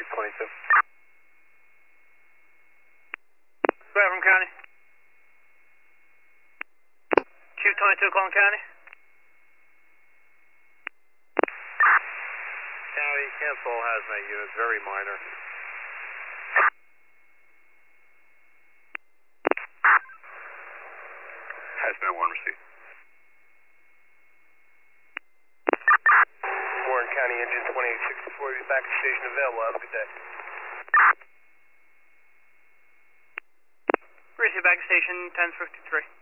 22. Bathroom County. Chief 22, Cleveland County. County, cancel all hazmat units, very minor. Hazmat 1 received. Warren County, engine 2864, be back at station available. Have a good day. Receive back at station 1053.